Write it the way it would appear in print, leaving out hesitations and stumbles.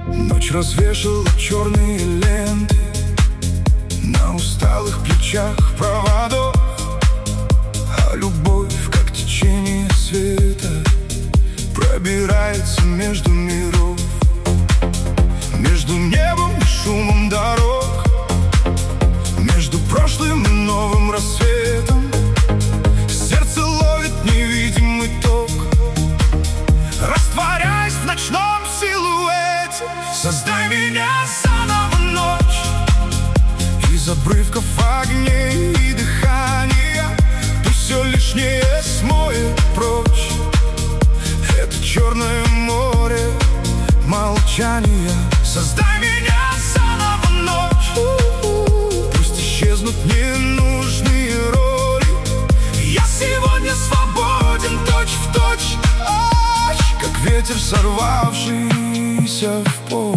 Ночь развешала черные ленты, на усталых плечах проводов, а любовь, как течение света, пробирается между миров, между небом и шумом дорог, между прошлым и новым рассветом. Сердце ловит невидимый ток, растворяясь в ночном силуэте. Создай меня заново, ночь, из обрывков огней и дыхания. Пусть все лишнее смоет прочь это черное море молчания. Создай меня заново, ночь, пусть исчезнут ненужные роли. Я сегодня свободен точь в точь, как ветер, сорвавшийся в поле.